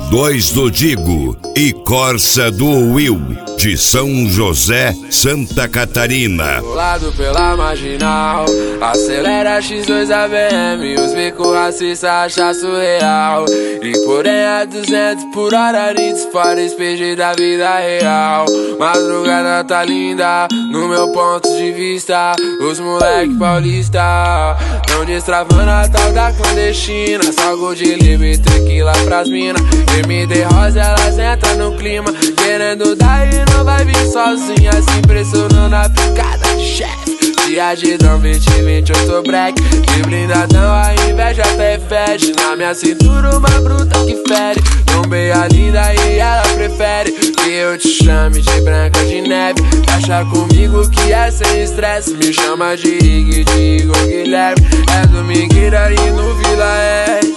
2 do Digo e Corsa do Will, de São José, Santa Catarina. Lado pela marginal, acelera X2 AVM, os becos racistas acham surreal. E porém a 200 por hora, nits para despejar da vida real. Madrugada tá linda, no meu ponto de vista, os moleque paulista tão destravando a tal da clandestina. Salgo de livre e tequila pras mina, MD Rosa elas entram no clima, querendo dar e não vai vir sozinha, se impressionando a picada de chefe. De agidão 2020 eu tô break, de blindadão a inveja até fede. Na minha cintura uma bruta que fere, tombei a linda e ela prefere que eu te chame de Branca de Neve. Fecha comigo que é sem estresse, me chama de Ig, de Igor Guilherme. É domingueira ali no Vila Edge,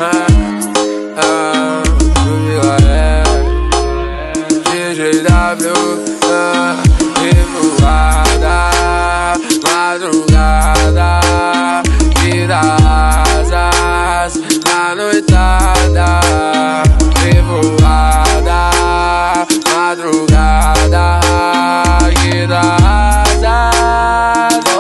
no Vila Edge, GGW, revoada, madrugada, vida asas, na noitada, revoada, madrugada, vida asas,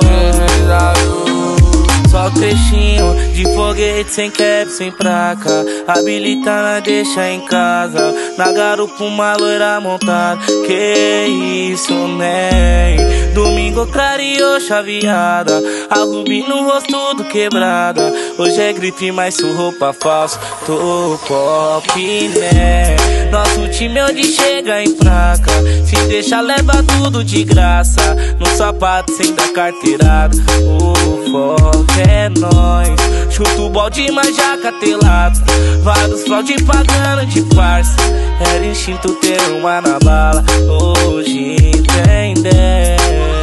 só trechinho de foguete sem cap, sem placa, habilitando deixa em casa. Na garupa uma loira montada, que isso, nem. Domingo clareou chaveada, a rubi no rosto tudo quebrada. Hoje é gripe, mas sou roupa falsa, tô pop, né? Nosso time é onde chega em placa, se deixa leva tudo de graça. No sapato sem dar carteirada, o foco é nóis. Chuta o balde, mas já catelado, vários fraude pagando de farsa. Era instinto ter uma na bala, hoje tem 10.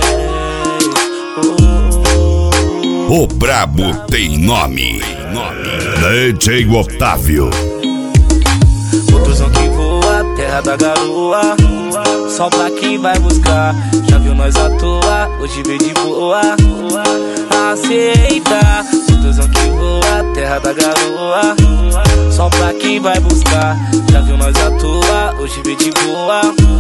O brabo tem nome. DJ Otávio. Motozão que voa, terra da garoa, só pra quem vai buscar. Já viu nós à toa, hoje veio de boa, aceita. Motozão que voa, terra da garoa, só pra quem vai buscar. Já viu nós à toa, hoje veio de boa,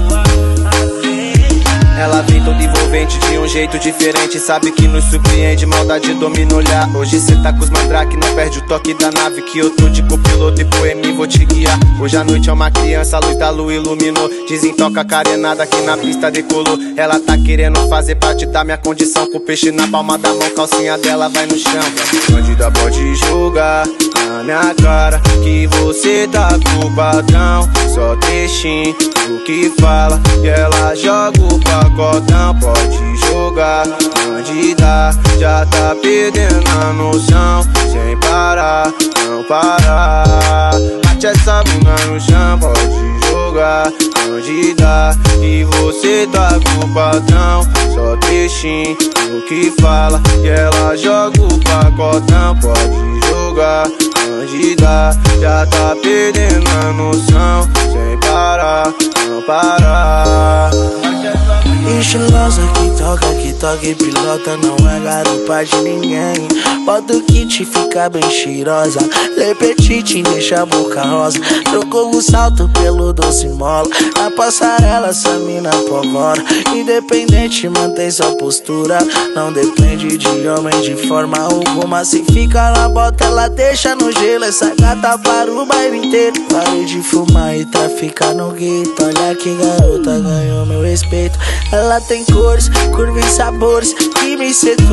aceita. Ela vem toda envolvente de um jeito diferente, sabe que nos surpreende, maldade domina o olhar. Hoje cê tá com os mandrake, não perde o toque da nave, que eu tô de copiloto e pro M vou te guiar. Hoje a noite é uma criança, a luz da lua iluminou, desentoca a carenada que na pista decolou. Ela tá querendo fazer parte da minha condição, com o peixe na palma da mão, calcinha dela vai no chão. Bandida pode jogar na minha cara que você tá culpadão, só trechinho o que fala e ela joga o pacotão. Pode jogar, bandida, já tá perdendo a noção, sem parar, não parar. Bate essa bunda no chão, pode jogar, bandida, e você tá culpadão, só trechinho o que fala e ela joga o pacotão. Pode jogar, bandida, já tá perdendo a noção, sem parar, não parar. Estilosa que toca e pilota, não é garupa de ninguém. Bota o kit, fica bem cheirosa, Le Petit deixa a boca rosa. Trocou o salto pelo doce mola, na passarela essa mina apavora. Independente, mantém sua postura, não depende de homem de forma alguma. Se fica na bota, ela deixa no gelo, essa gata para o bairro inteiro. Parei de fumar e traficar no gueto, olha que garota ganhou meu respeito. Ela tem cores, curvas e sabores que me seduz.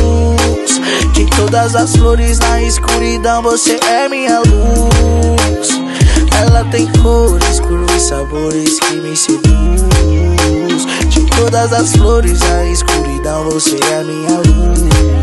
De todas as flores na escuridão, você é minha luz. Ela tem cores, curvas e sabores que me seduz. De todas as flores na escuridão, você é minha luz.